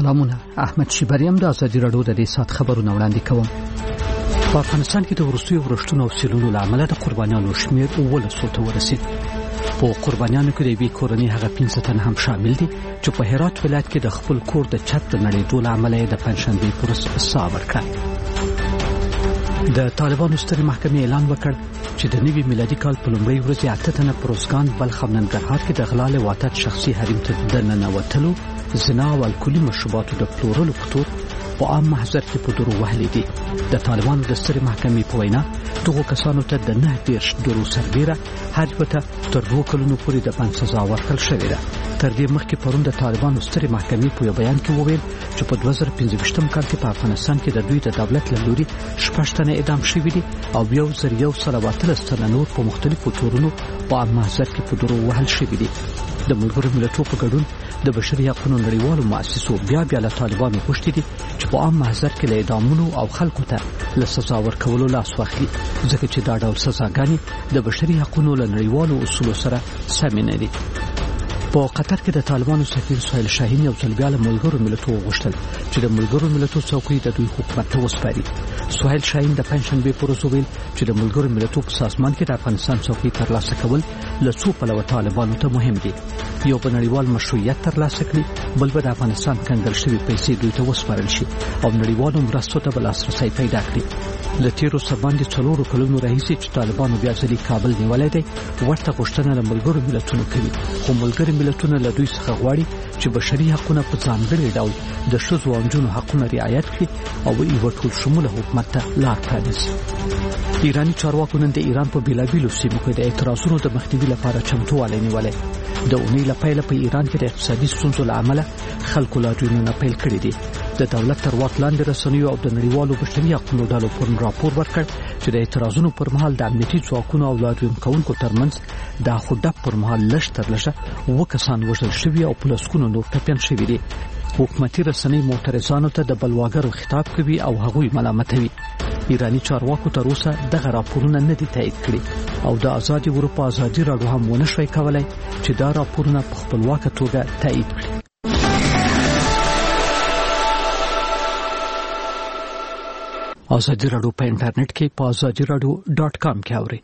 سلامونه. احمد شیبریم د ازادي رادیو د دې سات خبرونه وړاندې کوم. په افغانستان کې د وروستیو ورښتونو او سیلونو له امله د قربانیانو شمېر 1200 ته ورسید. په قربانیانو کې د یوې کورنۍ هغه 15 تن هم شامل دي چې په هرات ولایت کې د خپل کور د چت د نړېدو له امله د پنځشنبې پر ورځ ساه ورکړه. د طالبانو سترې محکمې اعلان وکړ چې د نوي میلادي کال په لومړۍ ورځ 8 تنه پروزګان بلخ او ننګرهار کې د غلا له واتت شخصي حریم ته د ننوتلو، زنا او الکولي مشروباتو د پلورلو په تور په عام محضر کې په دروغ وهلي دي. د طالبانو د سترې محکمې په وینا دغو کسانو ته د 9 درو سربیره هر یو ته تر 2 کلونو پورې د بند سزا ورکړل شوې ده. تر دې مخکې پرون د طالبانو سترې محکمې په یو بیان کې وویل چې په 2015 کال کې په افغانستان کې د دوی د دولت له لوري 6 تنه اعدام شوي دي او 1113 تنه نور په مختلفو تورونو په عام محضر کې په دروغ وهل شوي دي. د ملګرو ملتونو په ګډون د بشري حقوقو نړیوالو مؤسسو بیا له طالبانو غوښتي دي چې په عام محضر کې له اعدامونو او خلکو ته له سزا ورکولو لاس واخلي، ځکه چې دا ډول سزاګانې د بشري حقوقو نړیوالو اصولو سره سم نه دي. په قطر کې د طالبانو سفیر سهیل شاهین یو ځل بیا له ملګرو ملتونو غوښتل چې د ملګرو ملتونو څوکۍ د دوی حکومت ته وسپاري. سهیل شاهین د پنځشنبې پر ورځ ویل چې د ملګرو ملتونو په سازمان کې د افغانستان څوکۍ ترلاسه کول له څو پلوه طالبانو ته مهم دي. یو په نړیوال مشروعیت ترلاسه کړي، بل به د افغانستان کنګل شوي پیسې دوی ته وسپارل شي او نړیوالو مرستو ته به لاسرسی پیدا کړي. له تیرو سرباندې 4 کلونو راهیسې چې طالبانو بیا ځلې کابل نیولی دی، ورته غوښتنه له ملګرو ملتونو کوي، خو ملګري ملتونه له دوی څخه غواړي چې بشري حقوقونه په ځانګړي ډول د ښځو او نجونو حقونه رعایت کړي او یو ټول شموله حکومت ته لار پرانیزي. ایراني چارواکو نن د ایران په بیلابیلو سیمو کې د اعتراضونو د مخنیوي لپاره چمتووالی نیولی. د اونۍ له پیله په ایران کې د اقتصادي ستونزو له امله خلکو لاریونونه پیل کړي دي. د دولت تر واک لاندې رسنیو او د نړیوالو بشري حقوقو ډلو پرون راپور ورکړ چې د اعتراضونو پر مهال د امنیتي ځواکونو او لاریون کوونکو ترمنځ د خډپ پر مهال لږ تر لږه 2 کسان وژل شوي او په لسګونو نور ټپیان شوي دي. حکومتي رسنۍ معترضانو ته د بلواګرو خطاب کوي او هغوی ملامتوي. ایرانی چارواکو تر اوسه دغه راپورونه نه دي تایید کړي او د آزادي اروپا ازادي راډیو هم ونه شوی کولای چې دا راپورونه په خپلواکه توګه تایید کړي. ازادي راډیو په انټرنیټ کې په azadiradio.com کې اوري.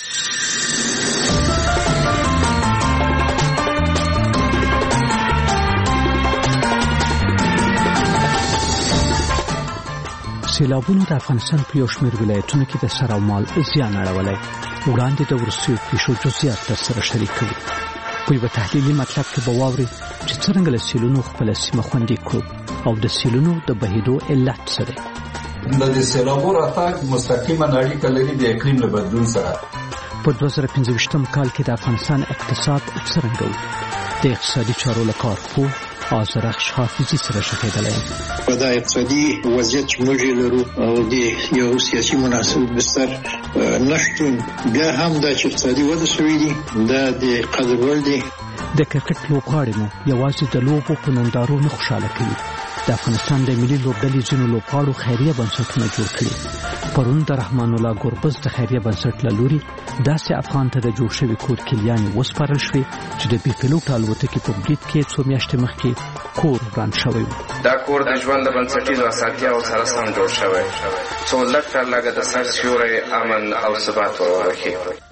سیلابونو د افغانستان په یو شمېر ولایتونو کې د سر او مال زیان اړولی. وړاندې د وروستیو پیښو جزئیات درسره شریک کوو. په یوه تحلیلي مطلب کې به واورئ چې څرنګه له سیلونو خپله سیمه خوندي کړو او د سیلونو د بهېدو علت څه دی. د سیلابو راتګ مستقیما اړیکه لري د اقلیم له بدلون سره. په 2015 کال کې د افغانستان اقتصاد څرنګه و؟ د اقتصادي چارو له کارپوه آزرخش حافظي سره شکېدلی. په دا اقتصادي وضعیت چې موږ لرو او د یو سیاسي مناسب بستر نشتون، بیا هم دا چې اقتصادي وده شوې دي دا د قدر وړ دي. د کرکټ لوبغاړي مو یوازې د لوبو په نندارو نه خوشاله کوي. د افغانستان د ملي لوبډلې ځینو لوبغاړو خیریه بنسټونه جوړ کړي. پرون د رحمان الله ګربز د خیریه بنسټ له لوري داسې افغان ته د جوړ شوي کور کلیانې وسپارل شوې چې د بي پیلوټ الوتکې په برید کې 2 میاشتې مخکې کور وران شوی و. دا کور د ژوند د بنسټیزو اساسیاتو سره سم جوړ شوی څو لږ تر لږه د سر سیوری امن او ثبات ورکړي.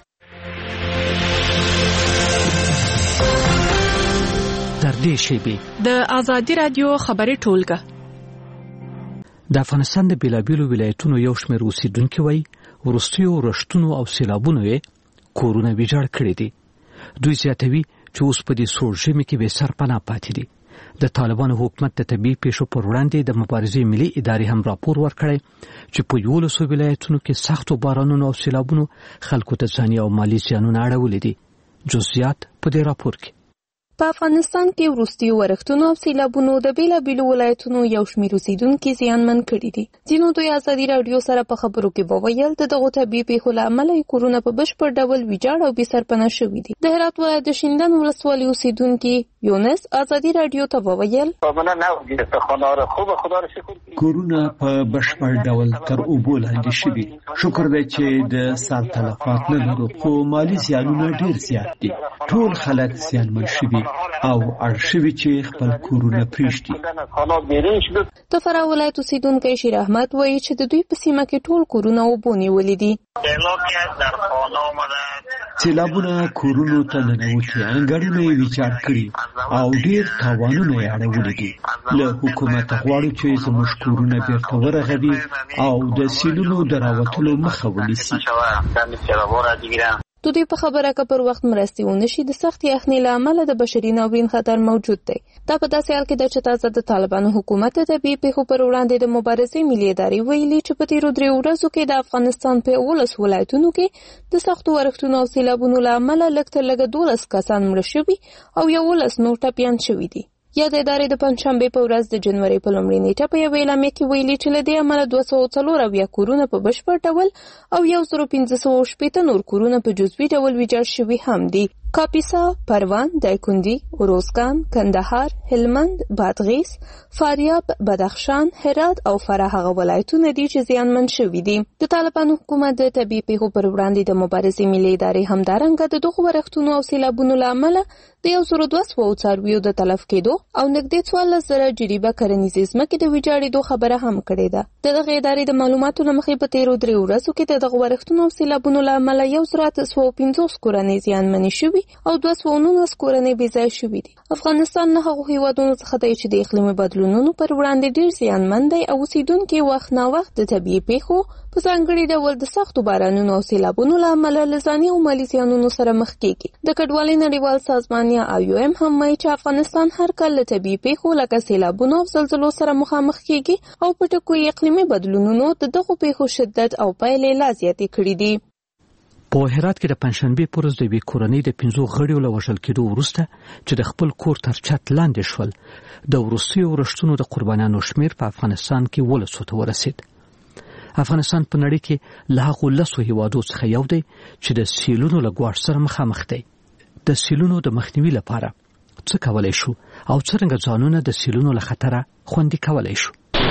د ازادي رادیو خبري ټولګه. د افغانستان د بیلابیلو ولایتونو یو شمېر اوسیدونکي وایي وروستیو ورښتونو او سیلابونو یې کورونه ویجاړ کړي دي. دوی زیاتوي چې اوس په دې سوړ ژمي کې بې سرپناه پاتې دي. د طالبانو حکومت د طبیعي پیښو پر وړاندې د مبارزې ملي ادارې هم راپور ورکړی چې په 11 ولایتونو کې سختو بارانونو او سیلابونو خلکو ته ځاني او مالي زیانونه اړولي دي. جزئیات په دې راپور کې. په افغانستان کې وروستي ورښتونو او سیلابونو د بیلابیلو ولایتونو یو شمېر اوسیدونکي زیانمن کړي دي. ځینو دوی ازادي راډیو سره په خبرو کې وویل د دغو طبیعي پیښو له امله یې کورونه په بشپړ ډول ویجاړ او بې سرپناه شوي دي. د هرات ولایت د شینډنډ ولسوالۍ اوسیدونکي یونس ازادي راډیو ته وویل کورونه په بشپړ ډول تر اوبو لاندې شوي. شکر دی چې د سال تلفات نه لرو، خو مالي زیانونه ډېر زیات دي. ټول خلک زیانمن شوي. او ارشوي چې خپل کورونه پریشتي. د فراه ولایت اوسیدونکی شیر احمد وایي چې د دوی په سیمه کې ټول کورونه وبونیولي دي. سیلابونه کورونو ته ننوتي، انګړونه یې ویجاړ کړي او ډېر تاوانونه یې اړولي دي. له حکومت غواړو چې زموږ کورونه بیرته ورغوي او د سیلونو د راوتلو مخه ونیسي. د دوی په خبره که پر وخت مرستې ونشي د سخت یخنۍ له امله د بشري ناورین خطر موجود دی. دا په داسې حال کې ده چې تازه د طالبانو حکومت د طبیعي پیښو پر وړاندې د مبارزې ملي ادارې ویلي چې په تیرو 3 ورځو کې د افغانستان په 11 ولایتونو کې د سختو ورښتونو او سیلابونو له امله لږ تر لږه 12 کسان مړه شوي او 11 نور ټپیان شوي دي. یا د ادارې د پنځشنبې په ورځ د جنوري په لومړۍ نیټه په یوه اعلامیه کې ویلي چې له دې امله 240 کورونه په بشپړ ډول او 1580 نور کورونه په جزوي ډول ویجاړ شوي هم دي. کاپیسا، پروان، دایکندی، اروزګان، کندهار، هلمند، بادغیس، فاریاب، بدخشان، هرات او فراه هغه ولایتونه دي چې زیانمن شوي دي. د طالبانو حکومت د طبیعي پیښو پر وړاندې د مبارزې ملي ادارې همدارنګه د دغو ورښتونو او سیلابونو له امله د 1200 څارویو د تلف کېدو او نږدې 14,000 جریبه کرنیزې ځمکې د ویجاړېدو خبره هم کړې ده. دغه ادارې د معلوماتو له مخې په تیرو 3 ورځو کې د دغو ورښتونو او سیلابونو له امله 1350 کورنۍ زیانمنې شوي او 219 کورنۍ بې ځای شوي دي. افغانستان نه هغو هیوادونو څخه دی چې د اقلیمي بدلونونو پر وړاندې ډېر زیانمن دی او اوسیدونکي وخت ناوخت د طبیعي پیښو په ځانګړي ډول د سختو بارانونو او سیلابونو له امله له ځاني او مالي زیانونو سره مخ کېږي. د کډوالۍ نړیوال سازمان یا IOM هم وایي چې افغانستان هر کال له طبیعي پیښو لکه سیلابونو او زلزلو سره مخامخ کېږي او په ټکو یې اقلیمي بدلونونو د دغو پیښو شدت او پایلې لا زیاتې کړي دي. په هرات کې د پنځشنبې په ورځ د یوې کورنۍ د 5 غړیو له وژل کېدو وروسته چې د خپل کور تر چت لاندې شول، د وروستیو ورښتونو د قربانیانو شمېر په افغانستان کې 1200 ته ورسېد. افغانستان په نړۍ کې له هغو 10 هیوادو څخه یو دی چې د سیلونو له ګواښ سره مخامخ دی. د سیلونو د مخنیوي لپاره څه کولی شو او څرنګه ځانونه د سیلونو له خطره خوندي کولی شو؟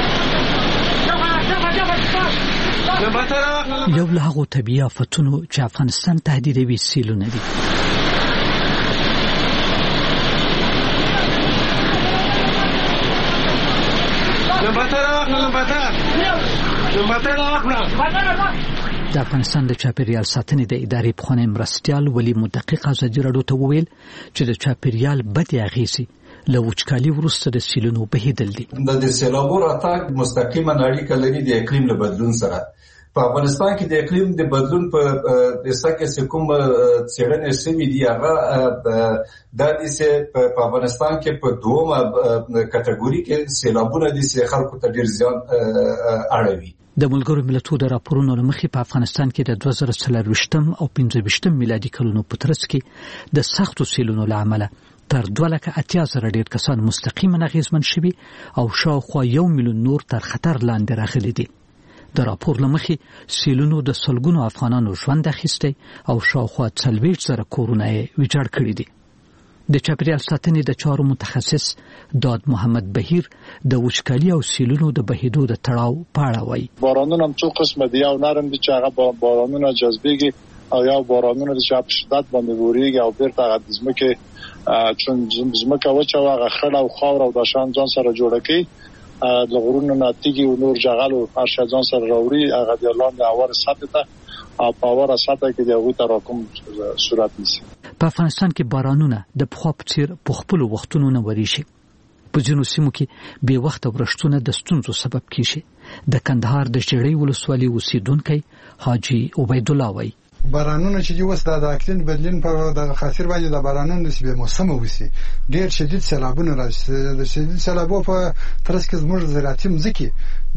یو له هغو طبیعي آفتونو چې افغانستان تهدیدوي سیلونه دي. د افغانستان د چاپیریال ساتنې د ادارې پخوانی مرستیال ولی مدقق ازادي راډیو ته وویل چې د چاپیریال بدې اغېزې له وچکالي وروسته د سیلونو بهیدل دي. د سیلابو راتګ مستقیما اړیکه لري د اقلیم له بدلون سره. په افغانستان کې د اقلیم د بدلون په دسته کې کوم څېړنې شوې دي هغه د دې په افغانستان کې په دومره کټګوري کې سیلابونه دي چې خلکو ته ډېر زیان اړوي. د ملګرو ملتونو د راپورونو له مخې په افغانستان کې د 2024 او 25 میلادي کلونو په ترڅ کې د سختو سیلونو له امله تر 280,000 ډېر کسان مستقیما اغېزمن شوي او شاوخوا 1 میلیون نور تر خطر لاندې راغلي دي. د راپور له مخې سیلونو د سلګونو افغانانو ژوند اخیستی او شاوخوا 40,000 کورونه یې ویجاړ کړي دي. د چاپیریال ساتنې د چارو متخصص داد محمد بهیر د وچکالي او سیلونو د بهیدو د تړاو په اړه وایي. بارانونه هم څو قسمه دي، یو نرم دي چې هغه بارانونه جذبېږي او یو بارانونه دي چې په شدت باندې وريږي او بیرته هغه د ځمکې چون ځمکه وچه او هغه خړ او خاور او د شان ځان سره جوړه کوي، د غرونو ناتیږي او نور جغل او هر شي ځان سره راوړي، هغه د لاندې اور سطح ته او په اور سطح کې د هغه تراکم صورت نیسي. په افغانستان کې بارانونه د پخوا په څیر په خپل وختونو نه وريشي. په ځینو سیمو کې بې وخته ورښتونه د ستونزو سبب کیږي. د کندهار د شېړۍ ولسوالۍ اوسیدونکی حاجی عبید الله وایي بارانونه چې اوس د اقلیم بدلون په د خاطر باندې د بارانونو نسبت موسم وسی ډېر شدید سیلابونه راځي. د شدید سیلابو په ترڅ کې زموږ زراعتي مځکې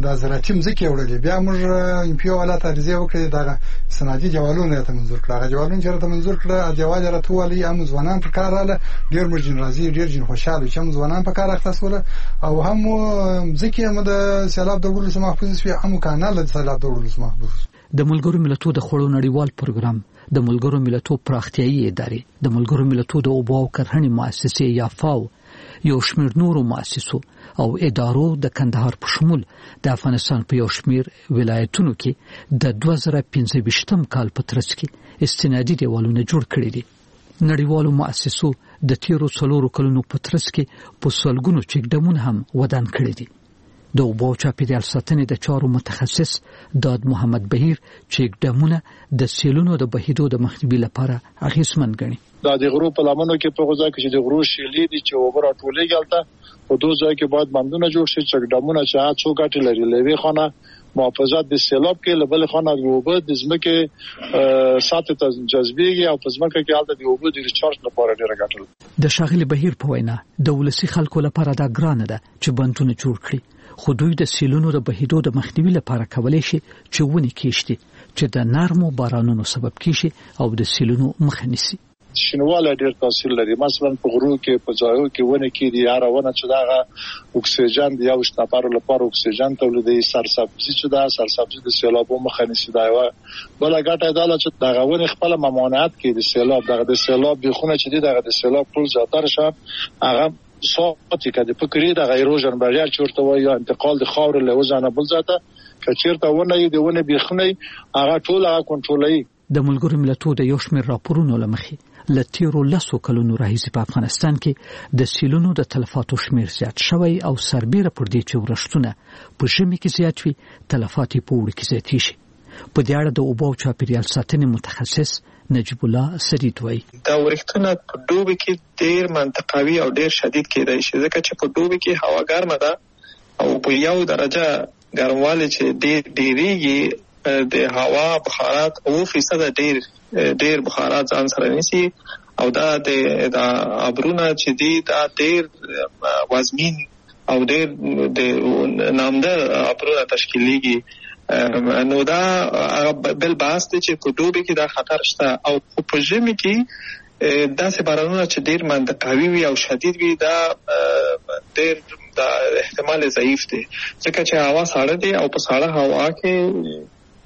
وړلې، بیا موږ امپیو ولایت عریضه وکړه د صنعتي جوالونو ته منظور کړه. هغه جوالونه چې ته منظور کړه دیوال راتولې هم ځوانان په کار رااله، ډېر مرجن راځي، ډېر جن خوشاله چې هم ځوانان په کار اختصوله او هم مځکې هم د سیلاب د وړلو سم محفوظ شي، هم کانال د سیلاب د وړلو سم محفوظ. د ملګرو ملتونو د خوړو نړیوال پروګرام، د ملګرو ملتونو پراختیایي ادارې، د ملګرو ملتونو د اوبو او کرهڼې مؤسسې یا فاو، یو شمېر نورو مؤسسو او ادارو د کندهار په شمول د افغانستان په یو شمېر ولایتونو کې د 2025 کال په ترڅ کې استنادي دیوالونه جوړ کړي دي. نړیوالو مؤسسو د تیرو 4 کلونو په ترڅ کې په سلګونو چک ډمونه هم ودان کړی دي. د اوبو چاپیریال ساتنې د چارو متخصص داد محمد بهیر چک ډمونه د سیلونو د بهیدو د مخنیوي لپاره اغیزمن ګڼي. دا د غرو په لمنو کې په غوځا کې چې د غرو شیلې دي چې اوبره ټولې ګالته په دوه ځای کې باید بندونه جوړ شي چک ډمونه چې څو ګټې لري. لوي خانه محافظت د سیلاب کې لبل خانه د اوبو د ځمکې ساتي ته جذبېږي او په ځمکه کې حالت د اوبو د ریچارج لپاره ډېر ګټل. د شاغلي بهیر په وینا د ولسی خلکو لپاره دا ګرانه ده چې بندونه جوړ کړي، خو دوی د سیلونو د بهیدو د مخنیوي لپاره کولای شي چې ونې کېشتي چې د نرمو بارانونو سبب کیږي او د سیلونو مخه نیسي. شنواله ډېر تاثیر لري. مثلا په غرو کې په ځایو کې ونه کې دي هرونه چې دا اکسیجن دی او شتاپارو لپاره اکسیجن تولیدي، سرسبزي چې دا سرسبزي د سیلابو مخه نیسي. دا یو بل ګټه ده چې دا غوونه خپل ممانعت کې د سیلاب دغه د سیلاب بخونه چې دغه د سیلاب ټول زیاتره شه هغه صوتي کده فکرې د غیروژن بریال چورته وای یا انتقال د خاور له وزنه بل ذاته کچیرته ونه دی ونه بخونه هغه ټول هغه کنټرولوي. د ملګرو ملتونو د یو شمېر راپورونو لمخې لتیرو 10 کلونو راهیسې په افغانستان کې د سیلونو د تلفاتو شمیر زیات شوی او سربېره پر دې چې ورښتونه په ژمي کې زیات وي تلفات په وړي کې زیات شي. په دې اړه د اوبو چاپیریال ساتنې متخصص نجیب الله سدید وایي دا ورښتونه په دوبي کې ډېر منطقوي او ډېر شدید کېدای شي ځکه چې په دوبي کې هوا ګرمه ده او په 1 درجه ګرموالی چې ډېریږي د هوا بخارات 9% ډېر بخارات ځان سره نیسي او دا د ابرونه چې دي دا ډېر وزمین او ډېر د نامدار ابرونه تشکیلیږي. نو دا بل بحث دی چې په دوبي کې دا خطر شته او په ژمي کې داسې بارانونه چې ډېر منطقوي وي او شدید وي دا ډېر دا احتمال ضعیف دی ځکه چې هوا ساړه دی او په ساړه هوا کې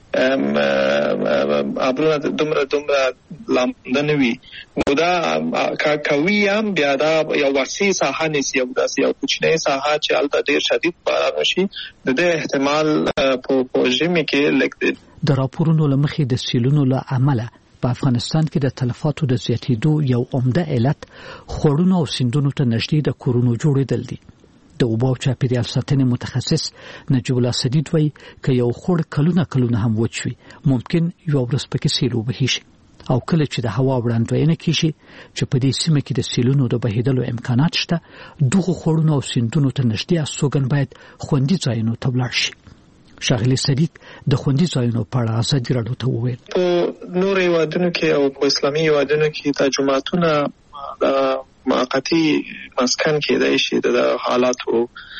ابرونه دومره لامده وي. نو دا کوي هم بیا دا یو وسیع ساحه نیسي او داسې یو کوچنی ساحه چې هلته ډېر شدید باران وشي د دې احتمال په ژمي کې لږ دی. د راپورونو له مخې د سیلونو له امله په افغانستان کې د تلفاتو د زیاتېدو یو عمده علت خوړونو او سیندونو ته نږدې د کورونو جوړېدل دي. د اوبو چاپیریال ساتنې متخصص نجیب الله سدید وایي که یو خور کلونه هم وچ وي ممکن یو ورځ پکې سیل وبهي شي او کله چې د هوا وړاندوینه کیږي چې په دې سیمه کې د سیلونو د بهیدلو امکانات شته دغه خوړونو او سیندونو ته نږدې استوګن باید خوندي ځایونو ته ولاړ شي. شاغلي سدید د خوندي ځایونو په اړه ازادي راډیو ته وویل په نورو هیوادونو کې او په اسلامي هیوادونو کې د جماعتونو د موقتی مسکن کېدای شي د حالاتو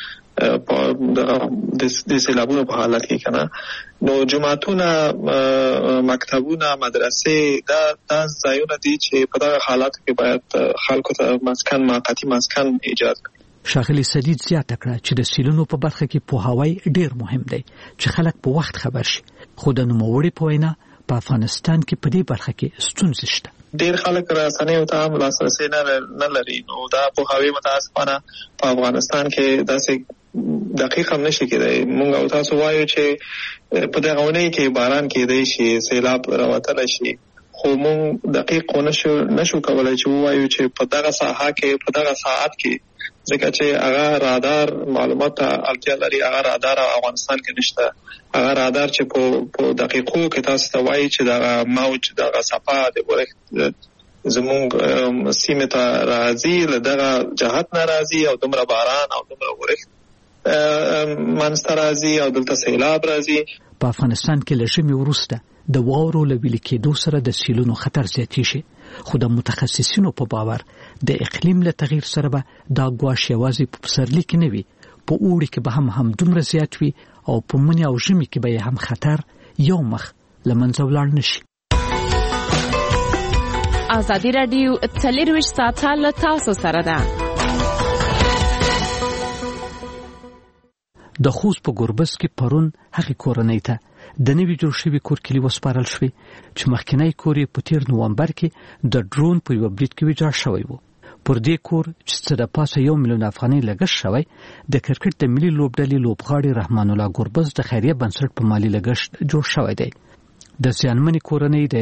د سیلابونو په حالت کې کنه نو جماعتونه مکتبونه مدرسې دا ځایونه دي چې په دغه حالاتو کې باید خلکو ته موقتی مسکن ایجاد کړي. شاغلي سدید زیاته کړه چې د سیلونو په برخه کې پوهاوی ډېر مهم دی چې خلک په وخت خبر شي خو د نوموړي په وینا په افغانستان کې په دې برخه کې ستونزې شته. ډېر خلک رسنیو ته هم لاسرسی نه لري نو دا پوهاوی متاسفانه په افغانستان کې داسې دقیق هم نشي کېدای. موږ او تاسو وایو چې په دغه ونې کې باران کېدای شي سیلاب راوتلی شي خو موږ دقیق نشو کولای چې ووایو چې په دغه ساحه کې په دغه ساعت کې ځکه چې هغه رادار معلومات ته اړتیا لري. هغه رادار افغانستان کې نشته. هغه رادار چې په دقیقو کې تاسو ته وایي چې دغه موج دغه صفه د ورښت زموږ سیمه ته راځي له دغه جهت نه راځي او دومره باران او دومره ورښت منځته راځي او دلته سیلاب راځي. په افغانستان کې له ژمي وروسته د واورو له ویلې کېدو سره د سیلونو خطر زیاتېږي خو د متخصصینو په باور د اقلیم له تغییر سره به دا ګواښ یوازې په پسرلي کې نه وي په اوړي کې به هم دومره زیات وي او په مني او ژمي کې به هم خطر یو مخ له منځه ولاړ نشي. ازادي راډیو 24 ساعته له تاسو سره ده. د خوست په ګربز کې پرون هغې کورنۍ ته د نوي جوړ شوي کور کلي وسپارل شوې چې مخکینی کور یې په 13 نومبر کې د ډرون په یوه برید کې ویجاړ شوی و. پر دې کور چې څه د پاسه 1 میلیون افغانۍ لګښت شوی د کرکټ د ملي لوبډلې لوبغاړي رحمان الله ګربز د خیریه بنسټ په مالي لګښت جوړ شوی دی. د زیانمنې کورنۍ د